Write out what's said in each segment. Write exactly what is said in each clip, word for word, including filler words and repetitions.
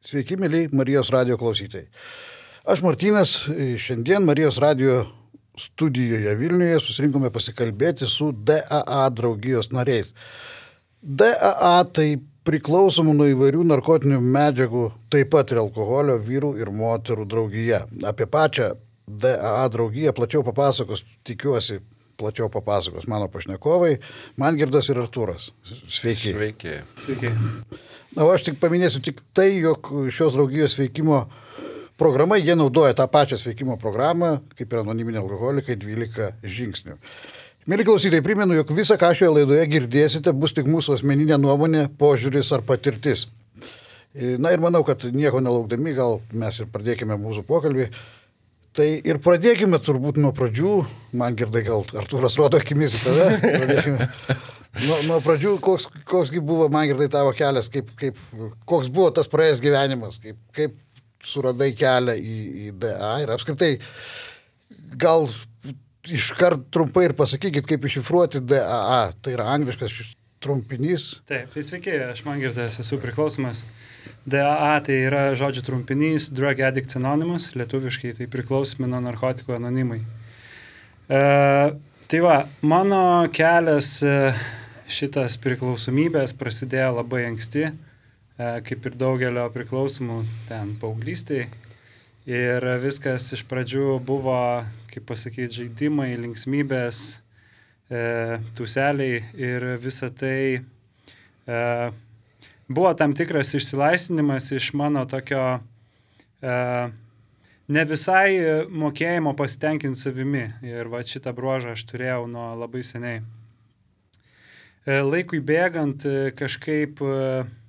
Sveiki, mėly Marijos radijo klausytojai. Aš Martynas, šiandien Marijos radijo studijoje Vilniuje susirinkome pasikalbėti su D A A draugijos nariais. D A A tai priklausomų nuo įvairių narkotinių medžiagų, taip pat ir alkoholio vyrų ir moterų draugija. Apie pačią D A A draugiją plačiau papasakos, tikiuosi, plačiau papasakos mano pašnekovai, Mangirdas ir Artūras. Sveiki. Sveiki. Sveiki. Na, o aš tik paminėsiu tik tai, jog šios draugijos veikimo programa, jie naudoja tą pačią sveikimo programą, kaip ir anoniminiai alkoholikai, dvylika žingsnių. Mėly klausytojai, primenu, jog visą, ką šioje laidoje girdėsite, bus tik mūsų asmeninė nuomonė, požiūris ar patirtis. Na ir manau, kad nieko nelaukdami, gal mes ir pradėkime mūsų pokalbį. Tai ir pradėkime turbūt nuo pradžių. Mangirdai, gal Artūras rodo akimis į tave. Pradėkime. Nuo, nuo pradžių, koks, koksgi buvo, Mangirdai, tavo kelias, kaip, kaip, koks buvo tas praėjęs gyvenimas, kaip, kaip suradai kelią į, į D A A ir apskritai gal iškart trumpai ir pasakykit, kaip iššifruoti D A A. Tai yra angliškas trumpinys. Taip, tai sveiki, aš Mangirdas, esu priklausomas. D A A tai yra žodžių trumpinys Drug Addicts Anonymous, lietuviškai tai priklausomi nuo narkotikų anonimai. E, tai va, mano kelias šitas priklausomybės prasidėjo labai anksti, e, kaip ir daugelio priklausomų ten paauglystėje. Ir viskas iš pradžių buvo, kaip pasakyti, žaidimai, linksmybės, e, tūseliai ir visa tai e, buvo tam tikras išsilaisvinimas iš mano tokio e, ne visai mokėjimo pasitenkinti savimi. Ir va šitą bruožą aš turėjau nuo labai seniai. E, laikui bėgant e, kažkaip e,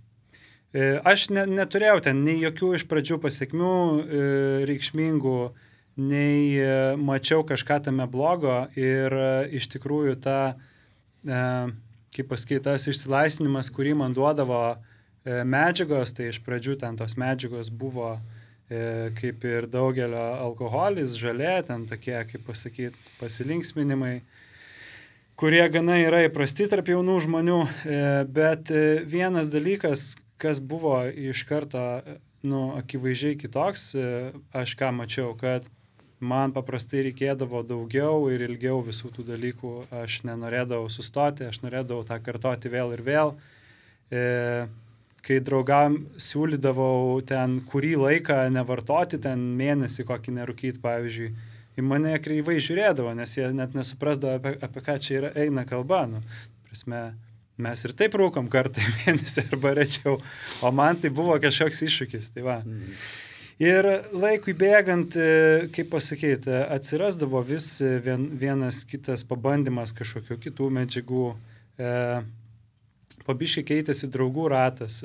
aš ne, neturėjau ten nei jokių iš pradžių pasiekmių e, reikšmingų, nei e, mačiau kažką tame blogo ir e, iš tikrųjų ta, e, kaip pasakyti, tas išsilaisvinimas, kurį man duodavo e, medžiagos, tai iš pradžių ten tos medžiagos buvo e, kaip ir daugelio alkoholis, žalė, ten tokie, kaip pasakyti, pasilinksminimai, kurie gana yra įprasti tarp jaunų žmonių, e, bet e, vienas dalykas, kas buvo iš karto, nu, akivaizdžiai kitoks, aš ką mačiau, kad man paprastai reikėdavo daugiau ir ilgiau visų tų dalykų, aš nenorėdavau sustoti, aš norėdavau tą kartoti vėl ir vėl. E, kai draugam siūlydavau ten kurį laiką nevartoti, ten mėnesį kokį nerūkyti, pavyzdžiui, į mane kreivai žiūrėdavo, nes jie net nesuprasdavo, apie, apie ką čia yra, eina kalba. Nu, prasme, mes ir taip rūkom kartą į mėnesį arba rečiau, o man tai buvo kažkoks iššūkis. Tai va. Mm. Ir laikui bėgant, kaip pasakyti, atsirasdavo vis vien, vienas kitas pabandymas kažkokių kitų medžiagų. E, pabiškai keitėsi draugų ratas.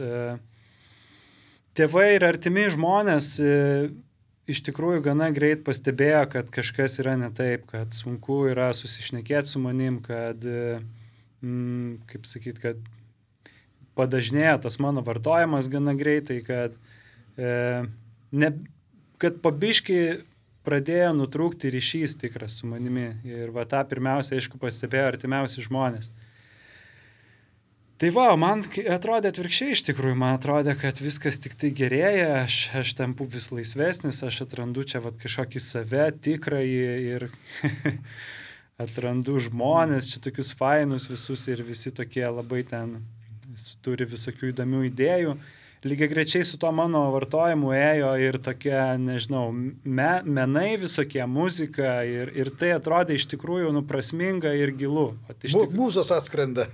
E, tėvai ir artimi žmonės e, iš tikrųjų gana greit pastebėjo, kad kažkas yra ne taip, kad sunku yra susišnekėti su manim, kad Mm, kaip sakyt, kad padažnėjo tas mano vartojimas gana greitai, kad, e, ne, kad pabiški pradėjo nutrūkti ryšys tikras su manimi. Ir va tą pirmiausia, aišku, pastebėjo artimiausi žmonės. Tai va, man atrodė atvirkščiai iš tikrųjų, man atrodė, kad viskas tik tai gerėja, aš, aš tampu vis laisvesnis, aš atrandu čia va kažkokį save tikrąjį ir... atrandu žmonės, čia tokius fainus visus ir visi tokie labai ten turi visokių įdomių idėjų. Lygiai grečiai su to mano vartojimu ėjo ir tokie, nežinau, me, menai visokie, muzika ir, ir tai atrodė iš tikrųjų nuprasminga ir gilu. Tikrųjų... Mūzos atskrenda.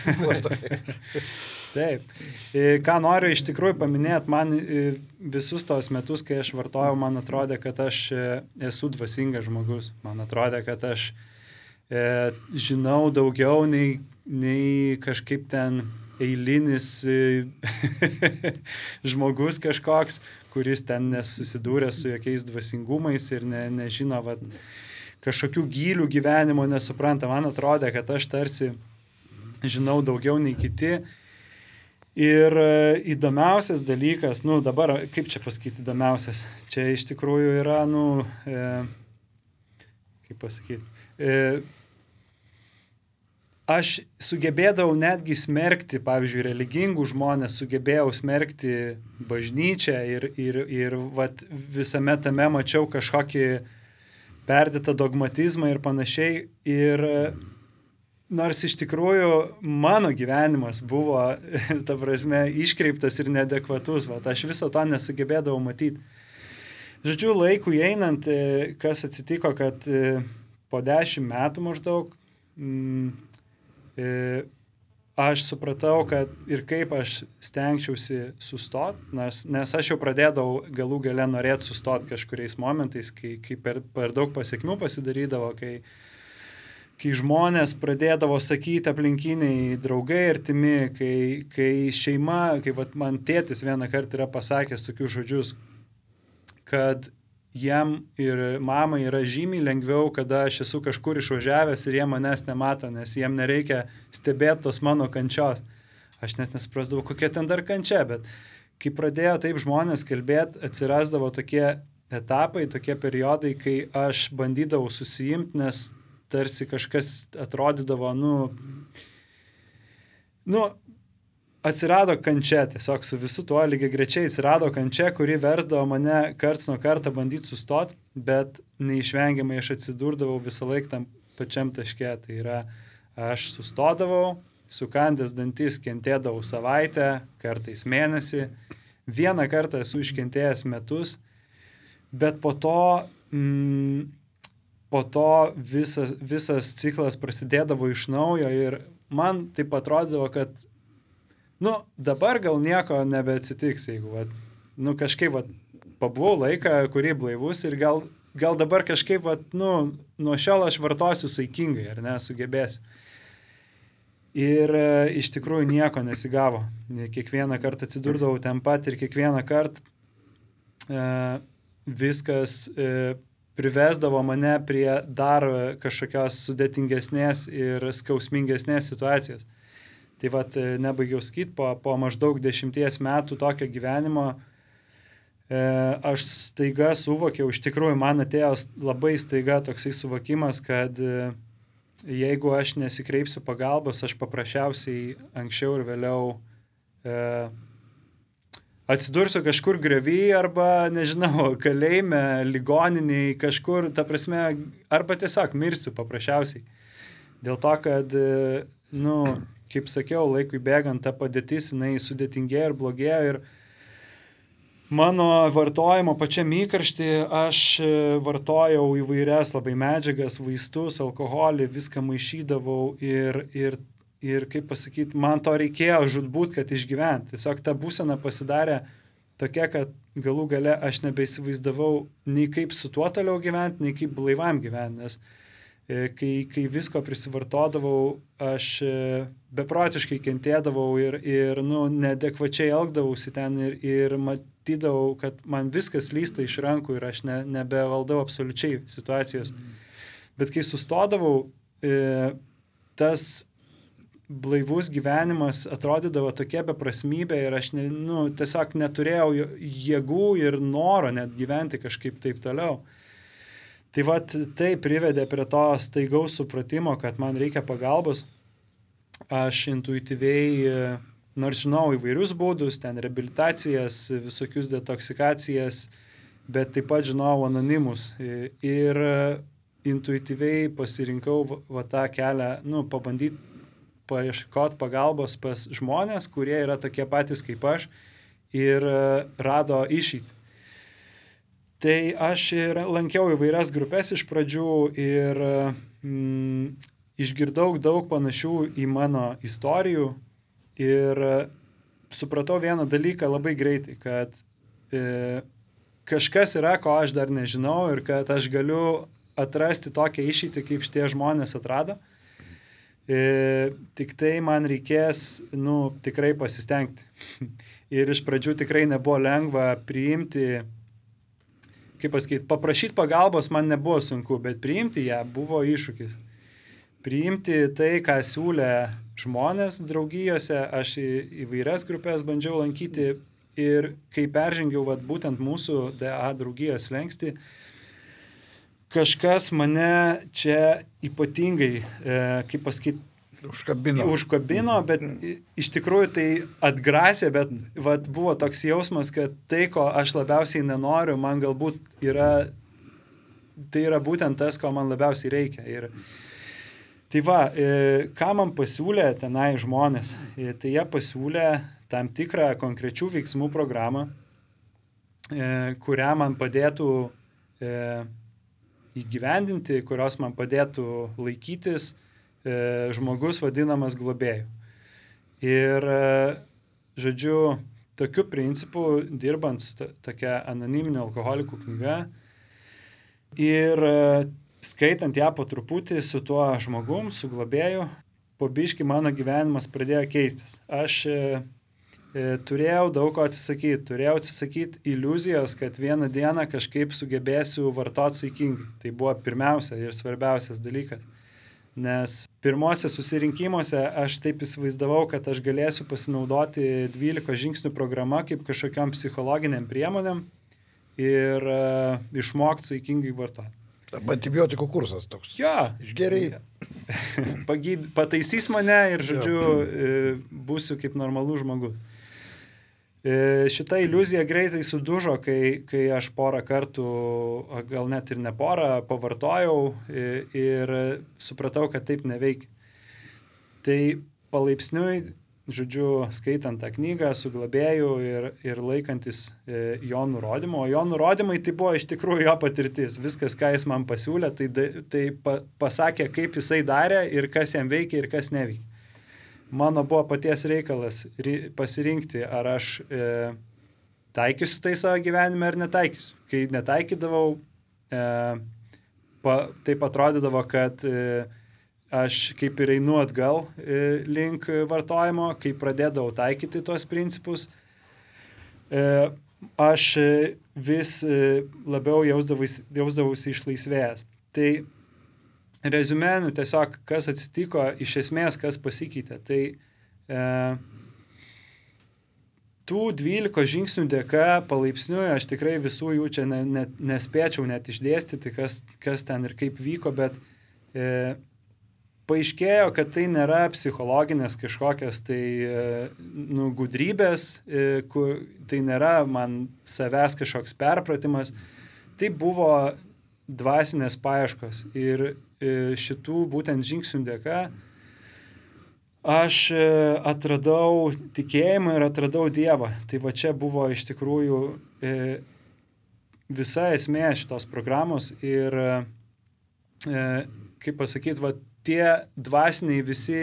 Taip. Ką noriu iš tikrųjų paminėti, man visus tos metus, kai aš vartojau, man atrodė, kad aš esu dvasingas žmogus. Man atrodė, kad aš E, žinau daugiau nei, nei kažkaip ten eilinis e, žmogus kažkoks, kuris ten nesusidūrė su jokiais dvasingumais ir ne, nežino vat, kažkokių gylių gyvenimo nesupranta. Man atrodė, kad aš tarsi žinau daugiau nei kiti. Ir įdomiausias dalykas, nu dabar, kaip čia pasakyti įdomiausias, čia iš tikrųjų yra, nu, e, kaip pasakyti, e, aš sugebėdavau netgi smerkti, pavyzdžiui, religingų žmonės, sugebėjau smerkti bažnyčią ir, ir, ir vat, visame tame mačiau kažkokį perdėtą dogmatizmą ir panašiai. Ir nors iš tikrųjų mano gyvenimas buvo, ta prasme, iškreiptas ir neadekvatus, vat, aš viso to nesugebėdavau matyti. Žodžiu, laikui einant, kas atsitiko, kad po dešimt metų maždaug mm, aš supratau, kad ir kaip aš stengčiausi sustot, nes, nes aš jau pradėdavau galų gale norėti sustot kažkuriais momentais, kai, kai per, per daug pasiekmių pasidarydavo, kai, kai žmonės pradėdavo sakyti aplinkiniai draugai artimi, kai, kai šeima, kai vat, man tėtis vieną kartą yra pasakęs tokius žodžius, kad jam ir mamai yra žymiai lengviau, kada aš esu kažkur išvažiavęs ir jie manęs nemato, nes jiem nereikia stebėti tos mano kančios. Aš net nesprasdavau, kokia ten dar kančia, bet kai pradėjo taip žmonės kalbėti, atsirasdavo tokie etapai, tokie periodai, kai aš bandydavau susijimti, nes tarsi kažkas atrodydavo, nu, nu, atsirado kančia, tiesiog su visu tuo lygiai grečiai atsirado kančia, kuri versdavo mane karts nuo kartą bandyti sustoti, bet neišvengiamai aš atsidurdavau visą laiką tam pačiam taške. Tai yra, aš sustodavau, sukandęs dantis kentėdavau savaitę, kartais mėnesį, vieną kartą esu iškentėjęs metus, bet po to, mm, po to visas, visas ciklas prasidėdavo iš naujo ir man taip atrodydavo, kad nu, dabar gal nieko nebeatsitiks, jeigu, vat, nu, kažkaip, vat, pabuvau laiką, kurį blaivus ir gal, gal dabar kažkaip, vat, nu, nuo šiol aš vartosiu saikingai, ar ne, sugebėsiu. Ir e, iš tikrųjų nieko nesigavo. Kiekvieną kartą atsidurdavau ten pat ir kiekvieną kartą e, viskas e, privesdavo mane prie dar kažkokios sudėtingesnės ir skausmingesnės situacijos. Tai vat, nebaigiau skait, po, po maždaug dešimties metų tokio gyvenimo e, aš staiga suvokiau, iš tikrųjų man atėjo labai staiga toksai suvokimas, kad e, jeigu aš nesikreipsiu pagalbos, aš paprasčiausiai anksčiau ir vėliau e, atsidursiu kažkur grevy arba, nežinau, kalėjime, ligoniniai, kažkur, ta prasme, arba tiesiog mirsiu paprasčiausiai. Dėl to, kad, e, nu, kaip sakiau, laikui bėgant ta padėtis, jinai sudėtingėjo ir blogėjo ir mano vartojimo pačiam įkarštį aš vartojau įvairias labai medžiagas, vaistus, alkoholį, viską maišydavau ir, ir, ir kaip pasakyti, man to reikėjo žudbūt, kad išgyventi. Tiesiog ta būsena pasidarė tokia, kad galų gale aš nebeįsivaizdavau nei kaip su tuo toliau gyventi, nei kaip blaivam gyventi, nes Kai, kai visko prisivartodavau, aš beprotiškai kentėdavau ir, ir nu, neadekvačiai elgdavausi ten ir, ir matydavau, kad man viskas lysta iš rankų ir aš ne, nebevaldau absoliučiai situacijos. Bet kai sustodavau, tas blaivus gyvenimas atrodydavo tokia beprasmybė ir aš ne, nu, tiesiog neturėjau jėgų ir noro net gyventi kažkaip taip toliau. Tai vat tai privedė prie to staigaus supratimo, kad man reikia pagalbos. Aš intuityviai, nors žinau įvairius būdus, ten reabilitacijas, visokius detoksikacijas, bet taip pat žinau anonimus. Ir intuityviai pasirinkau va tą kelią, nu, pabandyti paieškoti pagalbos pas žmonės, kurie yra tokie patys kaip aš ir rado išeitį. Tai aš ir lankiau įvairias grupės iš pradžių ir mm, išgirdau daug panašių į mano istorijų ir supratau vieną dalyką labai greitai, kad e, kažkas yra, ko aš dar nežinau ir kad aš galiu atrasti tokią išeitį, kaip šitie žmonės atrado. E, tik tai man reikės, nu, tikrai pasistengti. Ir iš pradžių tikrai nebuvo lengva priimti, kaip pasakyti, paprašyti pagalbos man nebuvo sunku, bet priimti ją buvo iššūkis. Priimti tai, ką siūlė žmonės draugijose, aš į įvairias grupės bandžiau lankyti ir kai peržengiau vat, būtent mūsų D A draugijos slenkstį, kažkas mane čia ypatingai, e, kaip pasakyti, Užkabino. Užkabino, bet iš tikrųjų tai atgrasė, bet vat, buvo toks jausmas, kad tai, ko aš labiausiai nenoriu, man galbūt yra, tai yra būtent tas, ko man labiausiai reikia. Ir tai va, ką man pasiūlė tenai žmonės, tai jie pasiūlė tam tikrą konkrečių veiksmų programą, kurią man padėtų įgyvendinti, kurios man padėtų laikytis žmogus vadinamas globėjų. Ir, žodžiu, tokiu principu, dirbant su to, tokia anoniminio alkoholikų knyga ir skaitant ją po truputį su tuo žmogum, su globėju, po biškį mano gyvenimas pradėjo keistis. Aš e, turėjau daug ko atsisakyti, turėjau atsisakyti iliuzijos, kad vieną dieną kažkaip sugebėsiu vartoti saikingai. Tai buvo pirmiausia ir svarbiausias dalykas. Nes pirmose susirinkimuose aš taip įsivaizdavau, kad aš galėsiu pasinaudoti dvylikos žingsnių programą kaip kažkokiam psichologiniam priemonėm ir uh, išmokti saikingai vartoti. Antibiotikų kursas toks. Jo. Išgeriai. Pagyd, pataisys mane ir, žodžiu, jo. Būsiu kaip normalus žmogus. Šita iliuzija greitai sudužo, kai, kai aš porą kartų, gal net ir ne porą, pavartojau ir supratau, kad taip neveikia. Tai palaipsniui, žodžiu, skaitant tą knygą su globėju ir, ir laikantis jo nurodymo, o jo nurodymai tai buvo iš tikrųjų jo patirtis. Viskas, ką jis man pasiūlė, tai, tai pa, pasakė, kaip jisai darė ir kas jam veikia ir kas neveikia. Mano buvo paties reikalas pasirinkti, ar aš e, taikysiu tai savo gyvenime ar netaikysiu. Kai netaikydavau, e, pa, taip atrodydavo, kad e, aš kaip ir einu atgal e, link vartojimo, kai pradėdavau taikyti tuos principus, e, aš vis e, labiau jausdavausi, jausdavausi išlaisvėjęs. Tai reziumeniu tiesiog, kas atsitiko, iš esmės, kas pasikeitė. Tai e, tų dvylikos žingsnių dėka palaipsniui, aš tikrai visų jų čia ne, ne, nespėčiau net išdėstyti, kas, kas ten ir kaip vyko, bet e, paaiškėjo, kad tai nėra psichologinės kažkokios tai e, nu, gudrybės, e, kur, tai nėra man savęs kažkoks perpratimas, tai buvo dvasinės paieškos ir šitų būtent žingsnių dėka aš atradau tikėjimą ir atradau Dievą. Tai va čia buvo iš tikrųjų visa esmė šitos programos ir, kaip pasakyti, va tie dvasiniai visi,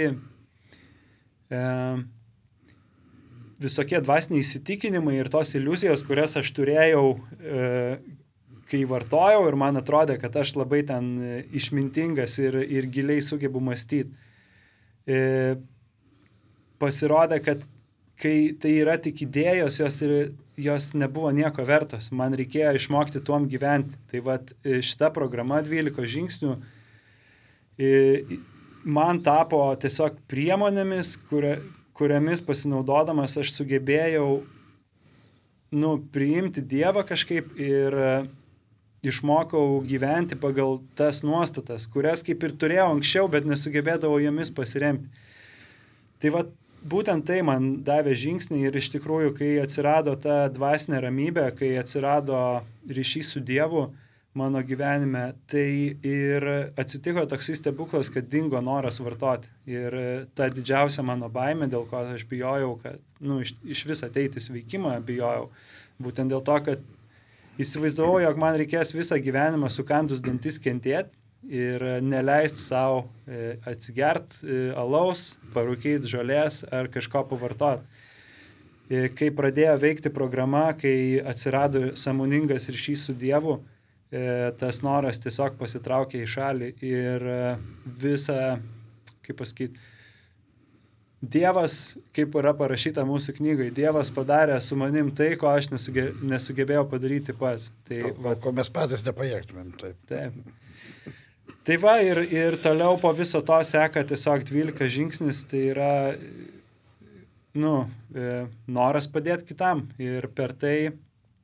visokie dvasiniai įsitikinimai ir tos iliuzijos, kurias aš turėjau kai vartojau ir man atrodė, kad aš labai ten išmintingas ir, ir giliai sugebu mąstyti. E, pasirodė, kad kai tai yra tik idėjos, jos, ir, jos nebuvo nieko vertos. Man reikėjo išmokti tuom gyventi. Tai vat šita programa dvylikos žingsnių e, man tapo tiesiog priemonėmis, kuria, kuriamis pasinaudodamas aš sugebėjau nu, priimti Dievą kažkaip ir išmokau gyventi pagal tas nuostatas, kurias kaip ir turėjau anksčiau, bet nesugebėdavau jomis pasiremti. Tai va, būtent tai man davė žingsnį ir iš tikrųjų, kai atsirado ta dvasinė ramybė, kai atsirado ryšys su Dievu mano gyvenime, tai ir atsitiko toks stebuklas, kad dingo noras vartoti. Ir ta didžiausia mano baimė, dėl ko aš bijojau, kad nu, iš, iš vis ateiti sveikimą bijojau, būtent dėl to, kad įsivaizdavau, jog man reikės visą gyvenimą sukandus dantis kentėti ir neleisti savo atsigert alaus, parūkyti žolės ar kažko pavartoti. Kai pradėjo veikti programa, kai atsirado sąmoningas ryšys su Dievu, tas noras tiesiog pasitraukė į šalį ir visą, kaip pasakyti, Dievas, kaip yra parašyta mūsų knygai, Dievas padarė su manim tai, ko aš nesuge, nesugebėjau padaryti pats. Tai, ko, va, ko mes patys nepajėgtumėm. Taip. Taip. Tai va, ir, ir toliau po viso to seka tiesiog dvylika žingsnis, tai yra nu, noras padėti kitam. Ir per tai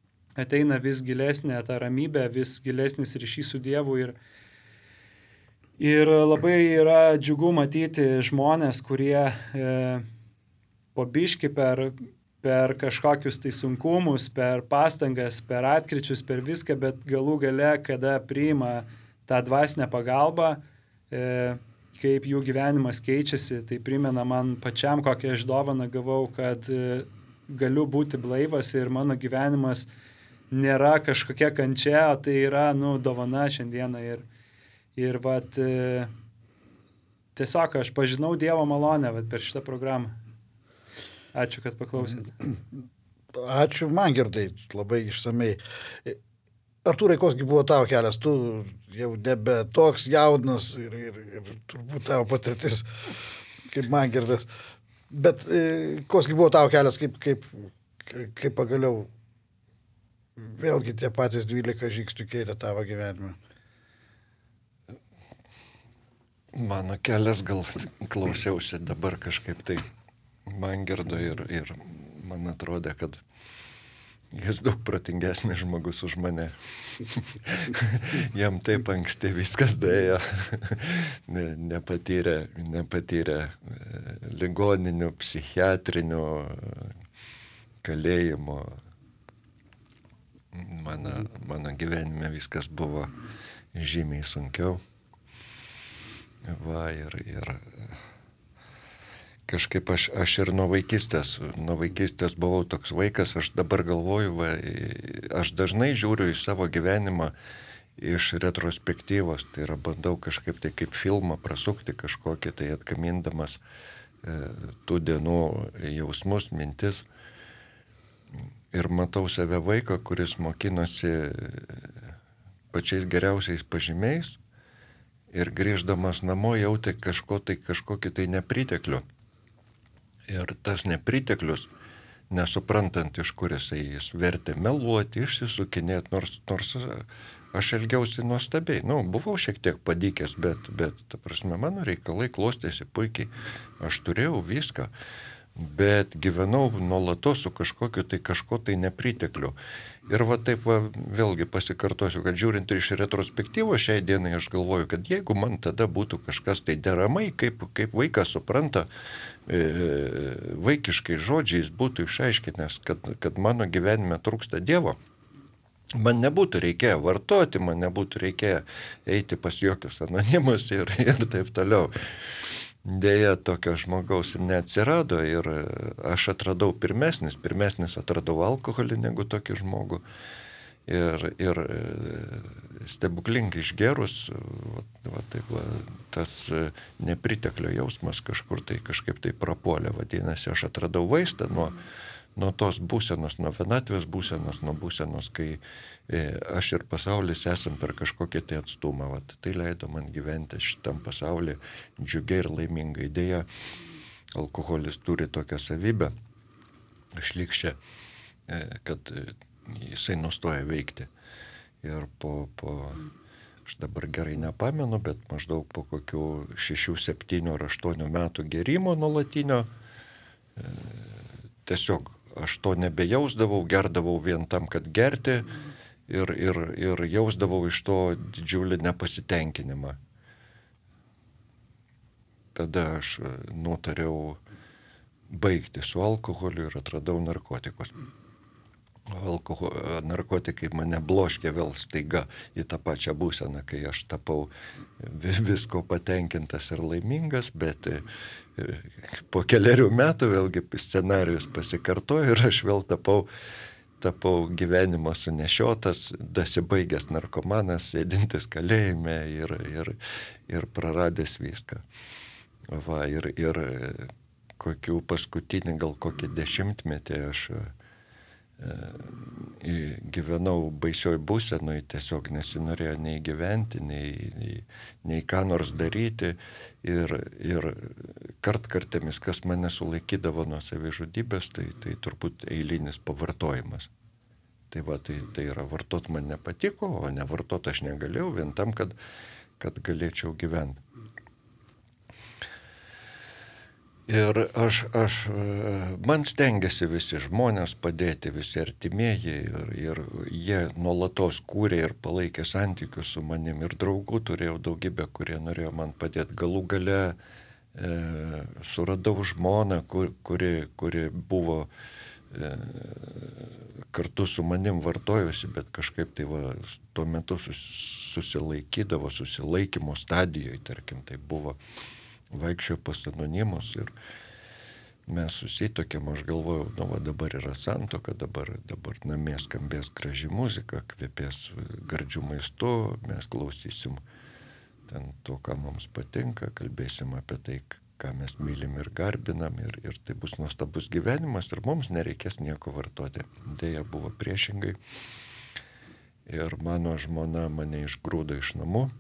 ateina vis gilesnė ta ramybė, vis gilesnis ryšys su Dievu ir Ir labai yra džiugu matyti žmonės, kurie e, po biškį per, per kažkokius tai sunkumus, per pastangas, per atkričius, per viską, bet galų gale, kada priima tą dvasinę pagalbą, e, kaip jų gyvenimas keičiasi, tai primena man pačiam, kokią aš dovaną gavau, kad e, galiu būti blaivas ir mano gyvenimas nėra kažkokia kančia, o tai yra, nu, dovana šiandieną. Ir, ir vat, e, tiesiog aš pažinau Dievo malonę vat, per šitą programą. Ačiū, kad paklausėte. Ačiū man, Girdai, labai išsamei. Artūrai, koksgi buvo tavo kelias? Tu jau nebe toks jaunas ir, ir, ir turbūt tavo patirtis kaip man, Girdas. Bet e, koksgi buvo tavo kelias, kaip, kaip, kaip pagaliau vėlgi tie patys dvylika žingsnių keitė tavo gyvenimą? Mano kelias gal klausiausi dabar kažkaip tai Mangirdo ir, ir man atrodė, kad jis daug protingesnis žmogus už mane. Jam taip anksti viskas dėjo. Ne, nepatyrė, nepatyrė ligoninių, psichiatrinių, kalėjimo. Mano, mano gyvenime viskas buvo žymiai sunkiau. Va, ir, ir kažkaip aš, aš ir nuo vaikystės, nuo vaikystės buvau toks vaikas, aš dabar galvoju, va, aš dažnai žiūriu į savo gyvenimą iš retrospektyvos, tai yra bandau kažkaip tai kaip filmą prasukti kažkokį, tai atkamindamas e, tų dienų jausmus, mintis. Ir matau save vaiką, kuris mokinosi pačiais geriausiais pažymiais ir grįždamas namo jautė kažko tai, kažkokį tai nepriteklių. Ir tas nepriteklius, nesuprantant iš kur jisai, jis vertė meluoti, išsisukinėti, nors, nors aš elgiausi nuostabiai. Nu, buvau šiek tiek padykęs, bet, bet ta prasme, mano reikalai klostėsi puikiai. Aš turėjau viską. Bet gyvenau nuolatos su kažkokiu tai kažko tai nepritekliu. Ir va taip va, vėlgi pasikartosiu, kad žiūrint iš retrospektyvos šiai dienai aš galvoju, kad jeigu man tada būtų kažkas tai deramai, kaip, kaip vaikas supranta, e, vaikiškai žodžiais būtų išaiškinęs, kad, kad mano gyvenime trūksta Dievo, man nebūtų reikėję vartoti, man nebūtų reikėję eiti pas jokius anonimus ir, ir taip toliau. Deja, tokio žmogaus ir neatsirado ir aš atradau pirmesnis, pirmesnis atradau alkoholį negu tokį žmogų. Ir, ir stebuklingai išgerus, va, va, taip, va, tas nepriteklio jausmas kažkur tai kažkaip tai prapuolė. Vadinasi, aš atradau vaistą nuo, nuo tos būsenos, nuo vienatvės būsenos, nuo būsenos, kai aš ir pasaulis esam per kažkokį tai atstumą. Vat, tai leido man gyventi šitam pasaulyje džiugiai ir laimingai. Deja, alkoholis turi tokią savybę, šlykščią, kad jisai nustoja veikti. Ir po, po, aš dabar gerai nepamenu, bet maždaug po kokių šešių, septynių ar aštuonių metų gerimo nuolatinio, tiesiog aš to nebejausdavau, gerdavau vien tam, kad gerti. Ir, ir, ir jausdavau iš to didžiulį nepasitenkinimą. Tada aš nutariau baigti su alkoholiu ir atradau narkotikus. Alkohol, narkotikai mane bloškė vėl staiga į tą pačią būseną, kai aš tapau visko patenkintas ir laimingas, bet po keliarių metų vėlgi scenarijus pasikartojo ir aš vėl tapau tapau gyvenimo sunešiotas, dasibaigęs narkomanas, sėdintis kalėjime ir, ir, ir praradęs viską. Va, ir, ir kokių paskutinį, gal kokį dešimtmetį aš e, gyvenau baisioj būsenoj, tiesiog nesinorėjo nei gyventi, nei, nei, nei ką nors daryti. Ir, ir kartkartėmis, kas mane sulaikydavo nuo savižudybės, tai, tai turbūt eilinis pavartojimas. Tai va, tai, tai yra vartot man nepatiko, o nevartot aš negalėjau vien tam, kad, kad galėčiau gyventi. Ir aš, aš, man stengiasi visi žmonės padėti, visi artimieji ir, ir jie nuolatos kūrė ir palaikė santykius su manim ir draugų turėjau daugybę, kurie norėjo man padėti. Galų gale e, suradau žmoną, kur, kuri, kuri buvo e, kartu su manim vartojusi, bet kažkaip tai va, tuo metu sus, susilaikydavo, susilaikymo stadijoje, tarkim, tai buvo. Vaikščiojo pas anonimus ir mes susitokėm, aš galvojau, nu va dabar yra santuoka, dabar, dabar namie skambės graži muzika, kvepės gardžių maistu, mes klausysim ten to, ką mums patinka, kalbėsim apie tai, ką mes mylim ir garbinam ir, ir tai bus nuostabus gyvenimas ir mums nereikės nieko vartoti. Deja buvo priešingai ir mano žmona mane išgrūdo iš namų.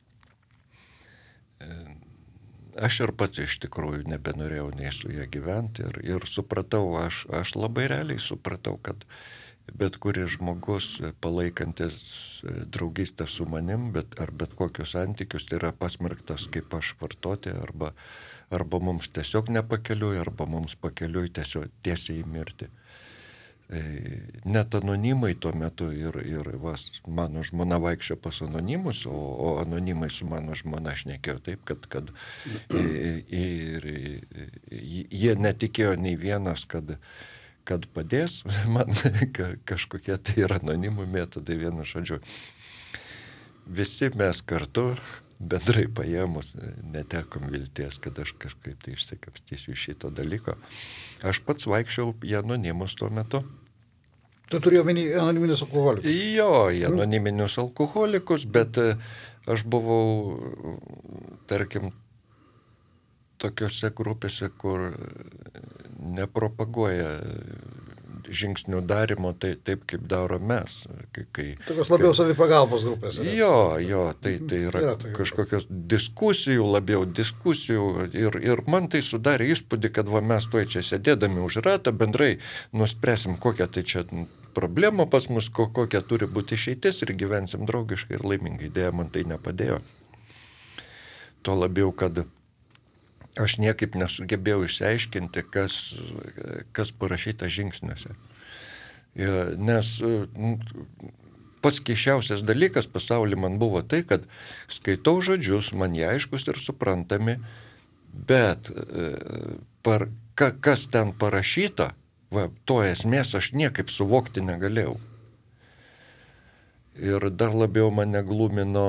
Aš ir pats iš tikrųjų nebenorėjau nei su ją gyventi ir, ir supratau, aš, aš labai realiai supratau, kad bet kuris žmogus palaikantis draugystę su manim, bet, ar bet kokius santykius yra pasmerktas kaip aš vartoti, arba, arba mums tiesiog nepakeliui, arba mums pakeliui tiesiog tiesiai į mirtį. Net anonimai tuo metu ir, ir vas, mano žmona vaikščio pas anonimus, o, o anonimai su mano žmona šnekėjo taip, kad, kad ir, ir, jie netikėjo nei vienas, kad, kad padės man kažkokie tai yra anonimų metodai, vienu žodžiu. Visi mes kartu bendrai paėmus netekom vilties, kad aš kažkaip tai išsikapstysiu iš šito dalyko. Aš pats vaikščiau į anonimus tuo metu. Tu turėjai omeny anoniminius alkoholikus? Jo, į anoniminius alkoholikus, bet aš buvau, tarkim, tokiose grupėse, kur nepropaguoja žingsnių darimo tai, taip, kaip daro mes. Kai, kai, Tokios labiau kai... savipagalbos grupės. Yra. Jo, jo, tai, tai yra, yra tai kažkokios diskusijų, labiau diskusijų ir, ir man tai sudarė įspūdį, kad va, mes tuoj čia sėdėdami už ratą bendrai nuspręsim, kokią tai čia problema pas mus, ko, kokia turi būti išeitis ir gyvensim draugiškai ir laimingai. Dėja, man tai nepadėjo. Tuo labiau, kad aš niekaip nesugebėjau išsiaiškinti, kas, kas parašyta žingsniuose. Nes pats keiščiausias dalykas pasaulyje man buvo tai, kad skaitau žodžius, man jie aiškus ir suprantami, bet par, ka, kas ten parašyta, va, to esmės aš niekaip suvokti negalėjau. Ir dar labiau mane glumino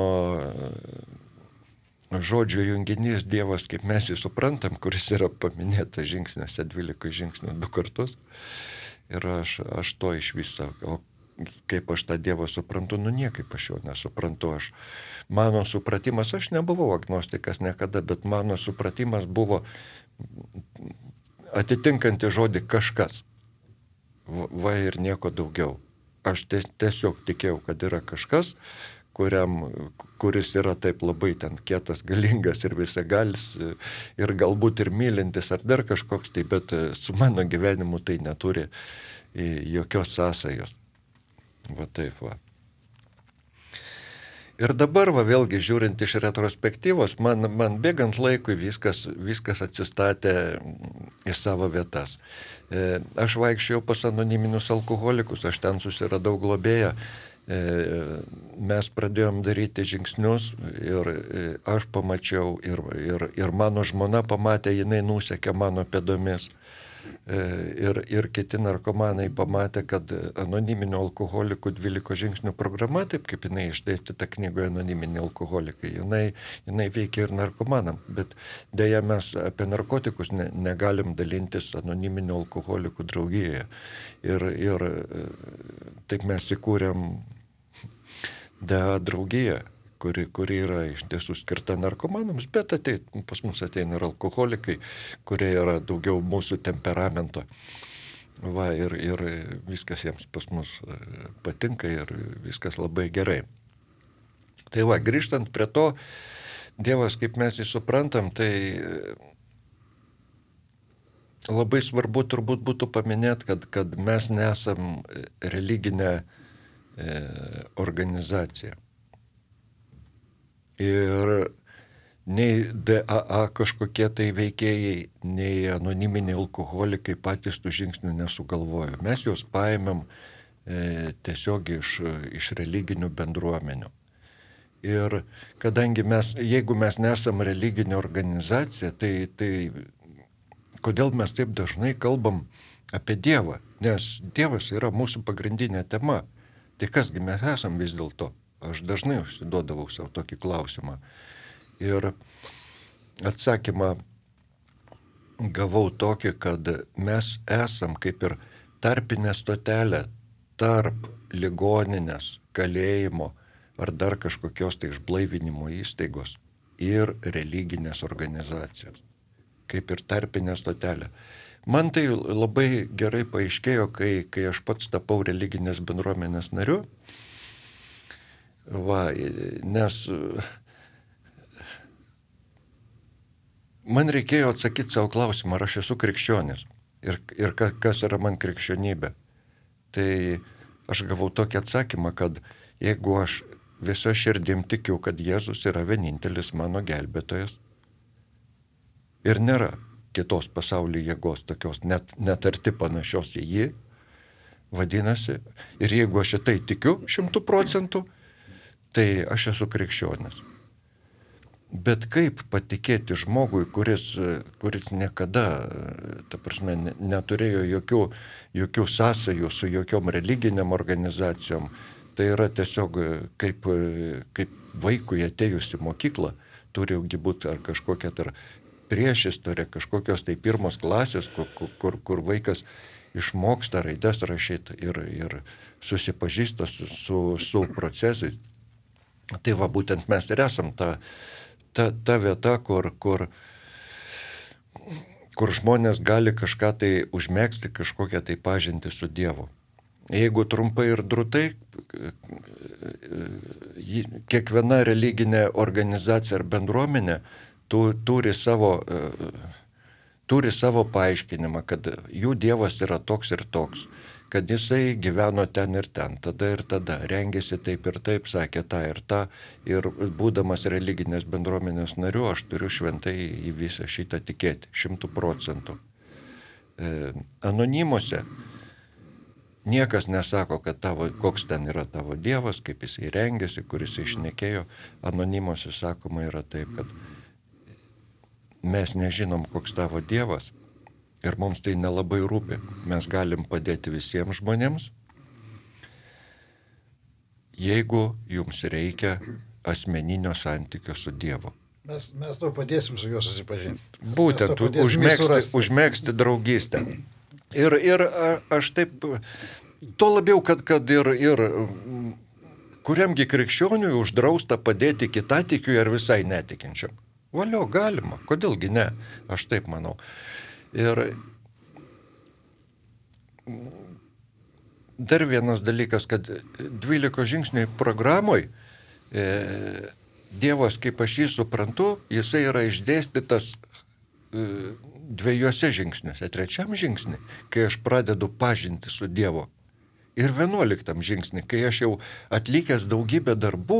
žodžio junginys Dievas, kaip mes jį suprantam, kuris yra paminėtas žingsniuose, dvylika žingsnių du kartus. Ir aš, aš to iš viso, o kaip aš tą Dievą suprantu, nu niekaip aš jo nesuprantu. Aš, mano supratimas, aš nebuvau agnostikas niekada, bet mano supratimas buvo atitinkanti žodį kažkas. Va ir nieko daugiau. Aš tiesiog tikėjau, kad yra kažkas, kuriam, kuris yra taip labai ten kietas, galingas ir visagalis ir galbūt ir mylintis ar dar kažkoks tai, bet su mano gyvenimu tai neturi jokios sąsajos. Va taip va. Ir dabar, va vėlgi žiūrint iš retrospektyvos, man, man bėgant laikui viskas, viskas atsistatė į savo vietas. Aš vaikščiau pas anoniminius alkoholikus, aš ten susiradau globėją. Mes pradėjom daryti žingsnius ir aš pamačiau ir, ir, ir mano žmona pamatė, jinai nusekė mano pėdomis ir, ir kiti narkomanai pamatė, kad anoniminių alkoholikų dvylika žingsnių programa, taip kaip jinai išdėstyta knygoje Anoniminiai alkoholikai, jinai, jinai veikia ir narkomanam, bet dėja mes apie narkotikus ne, negalim dalintis anoniminių alkoholikų draugijoje ir, ir taip mes įkūrėm D A draugiją, kuri, kuri yra iš tiesų skirta narkomanams, bet ateit, pas mus ateina ir alkoholikai, kurie yra daugiau mūsų temperamento. Va, ir, ir viskas jiems pas mus patinka ir viskas labai gerai. Tai va, grįžtant prie to, Dievas, kaip mes jį suprantam, tai labai svarbu turbūt būtų paminėti, kad, kad mes nesam religinė organizacija. Ir nei D A A kažkokie tai veikėjai, nei anoniminiai alkoholikai patys tų žingsnių nesugalvojo. Mes juos paėmėm e, tiesiog iš, iš religinių bendruomenių. Ir kadangi mes, jeigu mes nesam religinė organizacija, tai, tai kodėl mes taip dažnai kalbam apie Dievą? Nes Dievas yra mūsų pagrindinė tema. Tai kasgi mes esam vis dėlto? Aš dažnai užsiduodavau savo tokį klausimą. Ir atsakymą gavau tokį, kad mes esam kaip ir tarpinė stotelė tarp ligoninės, kalėjimo ar dar kažkokios tai išblaivinimo įstaigos ir religinės organizacijos. Kaip ir tarpinė stotelė. Man tai labai gerai paaiškėjo, kai, kai aš pats tapau religinės bendruomenės nariu. Va, nes man reikėjo atsakyti savo klausimą, ar aš esu krikščionis ir, ir kas yra man krikščionybė. Tai aš gavau tokį atsakymą, kad jeigu aš visą širdim tikiu, kad Jėzus yra vienintelis mano gelbėtojas ir nėra kitos pasaulyje jėgos tokios, net, net arti panašios į jį, vadinasi, ir jeigu aš šitai tikiu šimtų procentų, tai aš esu krikščionis. Bet kaip patikėti žmogui, kuris, kuris niekada, ta prasme, neturėjo jokių, jokių sąsajų su jokiom religiniam organizacijom, tai yra tiesiog kaip, kaip vaikui atėjus į mokyklą, turi būti ar kažkokia tar priešistorė, kažkokios tai pirmos klasės, kur, kur, kur vaikas išmoksta raides rašyti ir, ir susipažįsta su, su, su procesais. Tai va, būtent mes ir esam ta, ta, ta vieta, kur, kur, kur žmonės gali kažką tai užmėgsti, kažkokią tai pažintį su Dievu. Jeigu trumpai ir drūtai, kiekviena religinė organizacija ar bendruomenė tu, turi, savo, turi savo paaiškinimą, kad jų Dievas yra toks ir toks, kad jisai gyveno ten ir ten, tada ir tada, rengėsi taip ir taip, sakė tą ir tą, ir būdamas religinės bendruomenės nariu, aš turiu šventai į visą šitą tikėti, šimtų procentų. Anonimuose niekas nesako, kad tavo, koks ten yra tavo Dievas, kaip jisai rengėsi, kur jisai šnekėjo. Anonimuose sakoma yra taip, kad mes nežinom, koks tavo Dievas ir mums tai nelabai rūpi. Mes galim padėti visiems žmonėms, jeigu jums reikia asmeninio santykio su Dievu. Mes, mes to padėsim su juo susipažinti. Būtent, užmėgsti, užmėgsti draugystę. Ir, ir aš taip, tuo labiau, kad, kad ir, ir kuriamgi krikščioniui uždrausta padėti kitatikiui ar visai netikinčiam. Valio, galima, kodėlgi ne, aš taip manau. Ir dar vienas dalykas, kad dvylikos žingsnių programoj e, Dievas, kaip aš jį suprantu, jisai yra išdėstytas e, dviejose žingsniuose. Trečiam žingsnį, kai aš pradedu pažinti su Dievu. Ir vienuoliktam žingsnį, kai aš jau atlikęs daugybę darbų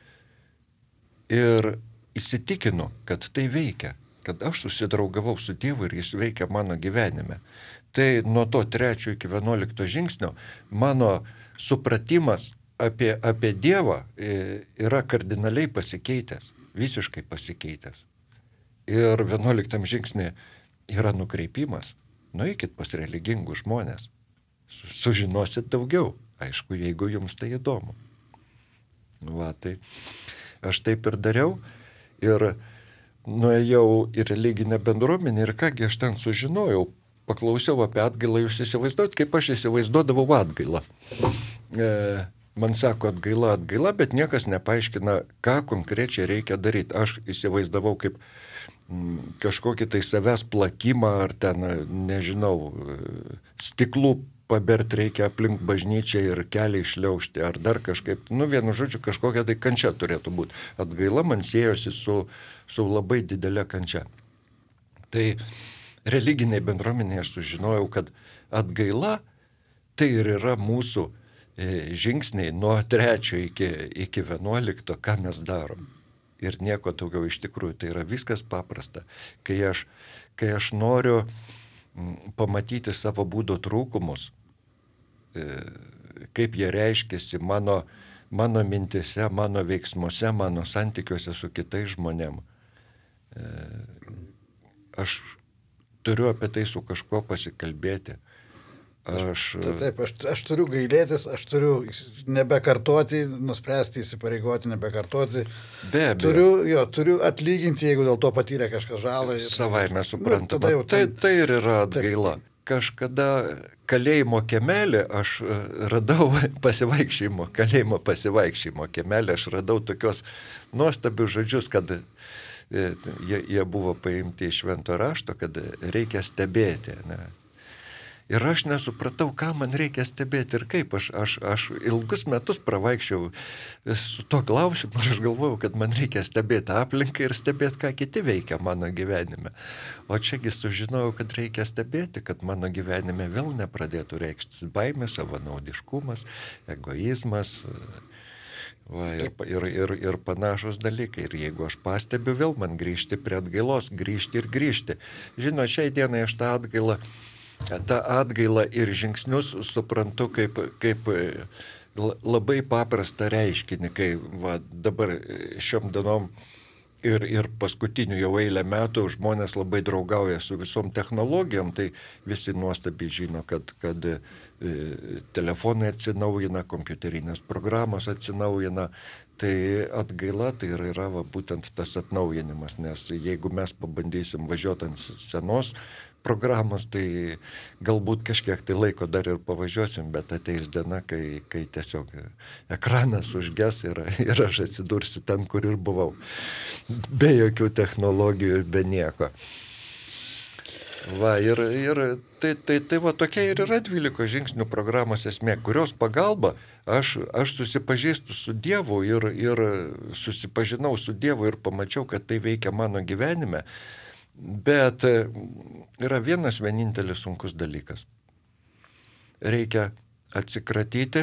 ir įsitikinu, kad tai veikia, kad aš susidraugavau su Dievu ir jis veikia mano gyvenime. Tai nuo to trečio iki vienuolikto žingsnio mano supratimas apie, apie Dievą yra kardinaliai pasikeitęs, visiškai pasikeitęs. Ir vienuoliktam žingsnį yra nukreipimas. Nueikit pas religingus žmonės. Sužinosit daugiau. Aišku, jeigu jums tai įdomu. Va, tai aš taip ir dariau. Ir nuėjau į religinę bendruomenę ir kągi aš ten sužinojau. Paklausiau apie atgailą, jūs įsivaizduojat, kaip aš įsivaizduodavau atgailą. E, man sako atgaila, atgaila, bet niekas nepaaiškina, ką konkrečiai reikia daryti. Aš įsivaizdavau kaip kažkokį tai savęs plakimą ar ten, nežinau, stiklų pabert reikia aplink bažnyčią ir kelią išliaužti ar dar kažkaip, nu vienu žodžiu, kažkokia tai kančia turėtų būti. Atgaila man siejosi su, su labai didelė kančia. Tai religiniai bendruomenėje sužinojau, kad atgaila tai ir yra mūsų žingsniai nuo trečio iki, iki vienuolikto, ką mes darom. ir nieko daugiau. Iš tikrųjų, tai yra viskas paprasta. Kai aš, kai aš noriu pamatyti savo būdo trūkumus, kaip jie reiškiasi mano, mano mintise, mano veiksmuose, mano santykiuose su kitais žmonėm, aš turiu apie tai su kažkuo pasikalbėti. Aš... Taip, aš, aš turiu gailėtis, aš turiu nebekartoti, nuspręsti, įsipareigoti, nebekartoti. Be abejo. Turiu, jo, turiu atlyginti, jeigu dėl to patyrė kažkas žalą. Ir... Savaime suprantama. Nu, ten... tai, tai ir yra atgaila. Taip. Kažkada kalėjimo kiemelį aš radau pasivaikščiojimo, kalėjimo pasivaikščiojimo kiemelį, aš radau tokios nuostabius žodžius, kad jie, jie buvo paimti iš švento rašto, kad reikia stebėti. Ne? Ir aš nesupratau, ką man reikia stebėti ir kaip. Aš, aš, aš ilgus metus pravaikščiau su to klausimu ir aš galvojau, kad man reikia stebėti aplinką ir stebėti, ką kiti veikia mano gyvenime. O čiagi sužinojau, kad reikia stebėti, kad mano gyvenime vėl nepradėtų reikštis baimė, savanaudiškumas, egoizmas. Va, ir, ir, ir, ir panašus dalykai. Ir jeigu aš pastebiu, vėl man grįžti prie atgailos, grįžti ir grįžti. Žinot, šiai dienai aš tą atgailą tą atgailą ir žingsnius suprantu kaip, kaip labai paprastą reiškinį, kai va, dabar šiom dienom ir, ir paskutinių jau eilę metų žmonės labai draugauja su visom technologijom, tai visi nuostabiai žino, kad, kad e, telefonai atsinaujina, kompiuterinės programos atsinaujina, tai atgaila tai yra, yra va, būtent tas atnaujinimas, nes jeigu mes pabandysim važiuoti ant senos programos, tai galbūt kažkiek tai laiko dar ir pavažiuosim, bet ateis diena, kai, kai tiesiog ekranas užges ir, ir aš atsidursiu ten, kur ir buvau. Be jokių technologijų, be nieko. Va, ir, ir tai, tai, tai va tokia ir yra dvylikos žingsnių programos esmė, kurios pagalba aš, aš susipažįstu su Dievu ir, ir susipažinau su Dievu ir pamačiau, kad tai veikia mano gyvenime. Bet yra vienas vienintelis sunkus dalykas. Reikia atsikratyti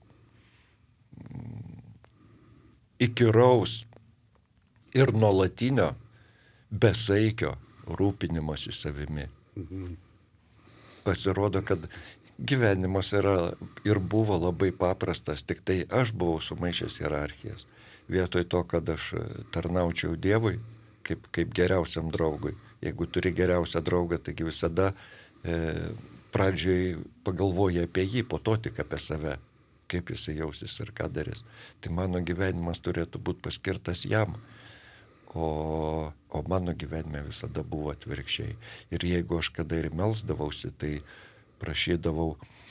įkyraus ir nuolatinio besaikio rūpinimosi savimi. Pasirodo, kad gyvenimas yra ir buvo labai paprastas, tik tai aš buvau sumaišęs hierarchijas. Vietoj to, kad aš tarnaučiau Dievui, Kaip, kaip geriausiam draugui. Jeigu turi geriausią draugą, taigi visada e, pradžioj pagalvoji apie jį, po to tik apie save, kaip jisai jausis ir ką darys. Tai mano gyvenimas turėtų būti paskirtas jam, o, o mano gyvenime visada buvo atvirkščiai. Ir jeigu aš kada ir melsdavausi, tai prašydavau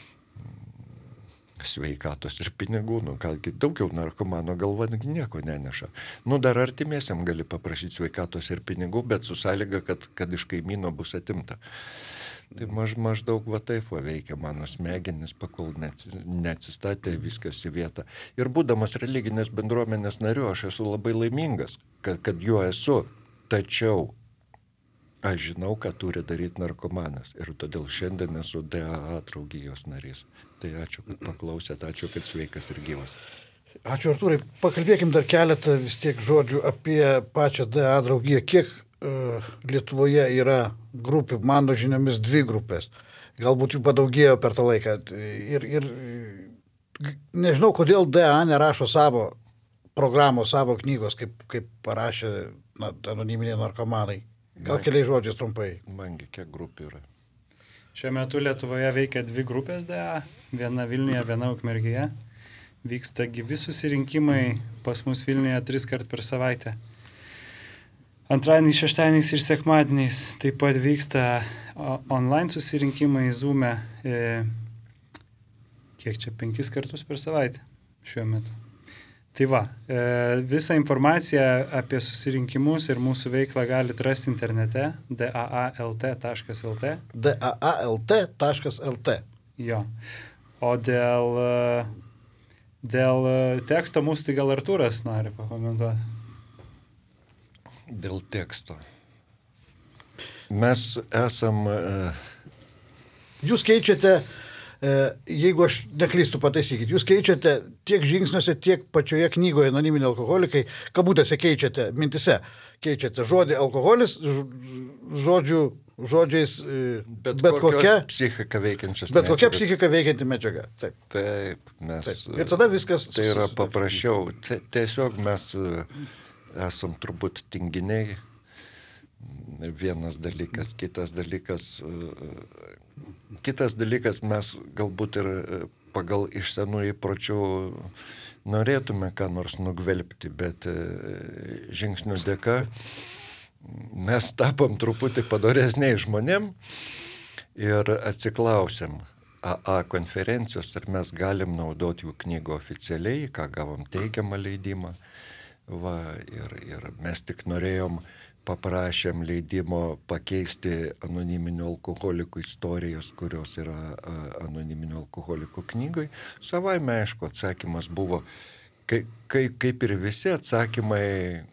sveikatos ir pinigų, nu, galgi daugiau narkomano galva nieko neneša. Nu, dar artimiesiam gali paprašyti sveikatos ir pinigų, bet su sąlyga, kad, kad iš kaimyno bus atimta. Tai maž, maždaug va taip va veikia mano smegenis, pakol neatsistatė viskas į vietą. Ir būdamas religinės bendruomenės nariu, aš esu labai laimingas, kad, kad juo esu, tačiau aš žinau, ką turi daryti narkomanas ir todėl šiandien esu D A A draugijos narys. Tai ačiū, kad paklausėt, ačiū, kad sveikas ir gyvas. Ačiū, Artūrai. Pakalbėkim dar keletą vis tiek žodžių apie pačią D A A draugiją. Kiek uh, Lietuvoje yra grupių? Mano žiniomis dvi grupės. Galbūt jų padaugėjo per tą laiką. Ir, ir nežinau, kodėl D A A nerašo savo programos, savo knygos, kaip, kaip parašė na, anoniminiai narkomanai. Gal keliais žodžiais trumpai. Mangi, kiek grupių yra? Šiuo metu Lietuvoje veikia dvi grupės D A A, viena Vilniuje, viena Ukmergėje. Vyksta gyvi susirinkimai pas mus Vilniuje tris kart per savaitę. Antradieniais, šeštadieniais ir sekmadieniais taip pat vyksta online susirinkimai Zoom'e. E, kiek čia, penkis kartus per savaitę šiuo metu. Tai va, e, visą informaciją apie susirinkimus ir mūsų veiklą galite rasti internete d a a l t taškas l t. d a a l t taškas l t. Jo. O dėl, dėl teksto mūsų, tai gal Artūras nori pakomentuoti. Dėl teksto. Mes esam... Jūs keičiate Jeigu aš neklystu, pataisykit, jūs keičiate tiek žingsniuose, tiek pačioje knygoje Anoniminiai alkoholikai, kabutėse keičiate, mintise, keičiate žodį alkoholis, žodžių, žodžiais, bet, bet kokia psichika veikiančias. Bet kokia psichika veikianti medžiaga. Taip. Taip, mes. Taip. Ir tada viskas. Tai yra paprasčiau. Tiesiog mes esam turbūt tinginiai. Vienas dalykas, kitas dalykas. Kitas dalykas, mes galbūt ir pagal iš senų įpročių norėtume ką nors nugvelbti, bet žingsnių dėka mes tapom truputį padoresniai žmonėm ir atsiklausėm A A konferencijos, ar mes galim naudoti jų knygą oficialiai, ką gavom teigiamą leidimą. Va, ir, ir mes tik norėjom, paprašėm leidimo pakeisti anoniminių alkoholikų istorijos, kurios yra anoniminių alkoholikų knygoj. Savaime, aišku, atsakymas buvo, kai, kai, kaip ir visi atsakymai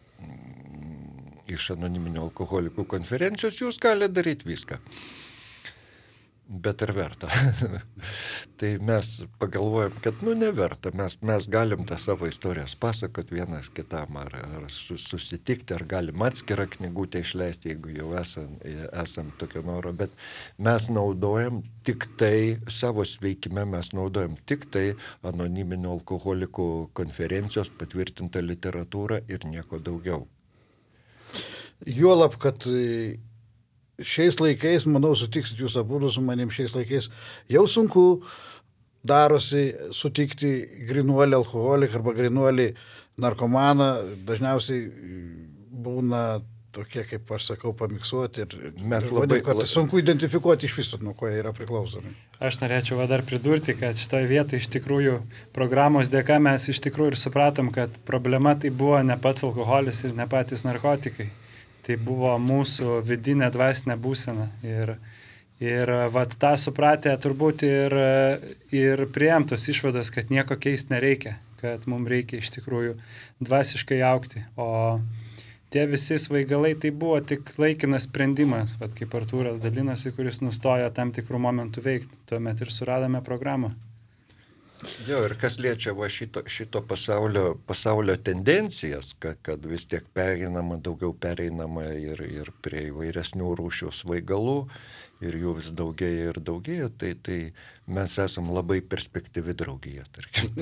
iš anoniminių alkoholikų konferencijos, jūs galite daryti viską. Bet ar verta? Tai mes pagalvojam, kad nu neverta, mes, mes galim tą savo istorijas pasakot vienas kitam, ar, ar susitikti, ar galim atskirą knygutę išleisti, jeigu jau esam, esam tokio noro, bet mes naudojam tik tai, savo sveikime mes naudojam tik tai anoniminių alkoholikų konferencijos patvirtintą literatūrą ir nieko daugiau. Juolab, kad šiais laikais, manau, sutiksit jūs abu su manim šiais laikais, jau sunku darosi sutikti grinuolį alkoholiką arba grinuolį narkomaną. Dažniausiai būna tokie, kaip aš sakau, pamiksuoti ir mes labai, labai sunku identifikuoti iš viso, nuo ko jie yra priklausomi. Aš norėčiau va dar pridurti, kad šitoje vietoje iš tikrųjų programos dėka mes iš tikrųjų ir supratom, kad problema tai buvo ne pats alkoholis ir ne patys narkotikai. Tai buvo mūsų vidinė dvasinė būsena ir, ir vat, tą supratę turbūt ir, ir priimtos išvados, kad nieko keisti nereikia, kad mums reikia iš tikrųjų dvasiškai augti. O tie visi svaigalai tai buvo tik laikinas sprendimas, vat, kaip Artūras dalinosi, kuris nustojo tam tikrų momentų veikti. Tuomet ir suradome programą. Jo, ir kas liečia va šito, šito pasaulio, pasaulio tendencijas, kad, kad vis tiek pereinama, daugiau pereinama ir, ir prie įvairesnių rūšių svaigalų ir jų vis daugėja ir daugėja, tai, tai mes esam labai perspektyvi draugija, tarkim.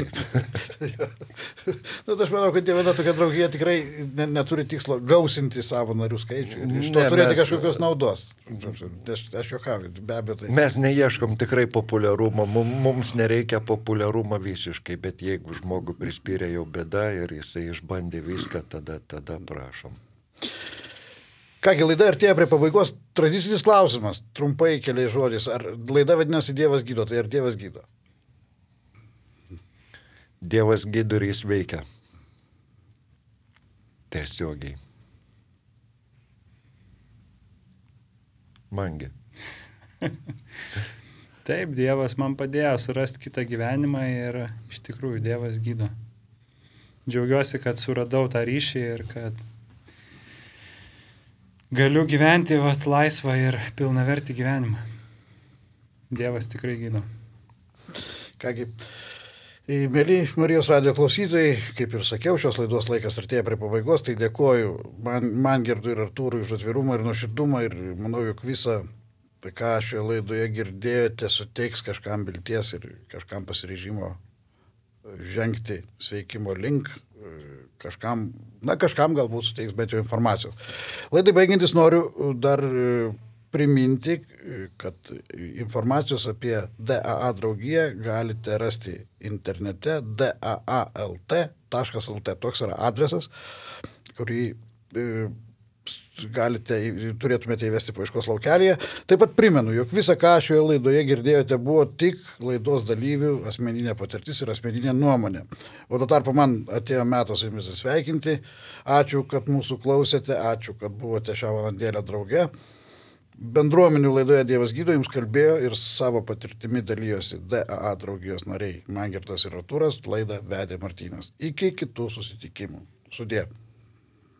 Nu, tai aš manau, kad viena tokia draugija tikrai ne, neturi tikslo gausinti savo narių skaičių ir iš to ne, turėti mes, kažkokios naudos. Aš, aš juokauju, be abejo. Tai... Mes neieškom tikrai populiarumo, mums nereikia populiarumo visiškai, bet jeigu žmogų prispyrė jau bėda ir jisai išbandė viską, tada, tada prašom. Kągi, laida artėja prie pabaigos. Tradicinis klausimas, trumpai keliais žodžiais. Ar laida vadinasi Dievas gydo, tai ar Dievas gydo? Dievas gydo ir jis veikia. Tiesiogiai. Mangi. Taip, Dievas man padėjo surasti kitą gyvenimą ir iš tikrųjų Dievas gydo. Džiaugiuosi, kad suradau tą ryšį ir kad galiu gyventi vat, laisvą ir pilnavertį gyvenimą. Dievas tikrai gydo. Kągi, mėly Marijos radijo klausytojai, kaip ir sakiau, šios laidos laikas artėja prie pabaigos, tai dėkoju man, Mangirdui ir Artūrui už atvirumą ir nuoširdumą ir manau, jog visą, tai ką šioje laidoje girdėjote, suteiks kažkam vilties ir kažkam pasiryžimo žengti sveikimo link, kažkam, na kažkam galbūt suteiks bent jau informacijos. Laidai baigiantis noriu dar priminti, kad informacijos apie D A A draugiją galite rasti internete d a a l t taškas l t. Toks yra adresas, kurį galite, turėtumėte įvesti paieškos laukelėje. Taip pat primenu, jog visą, ką šioje laidoje girdėjote, buvo tik laidos dalyvių asmeninė patirtis ir asmeninė nuomonė. O tuo tarpu man atėjo metas su jumis sveikinti. Ačiū, kad mūsų klausėte, ačiū, kad buvote šią valandėlę drauge. Bendruomenių laidoje Dievas gydo jums kalbėjo ir savo patirtimi dalyjosi D A A draugijos nariai Mangirdas ir Artūras, laidą vedė Martynas. Iki kitų susitikimų. Sudie.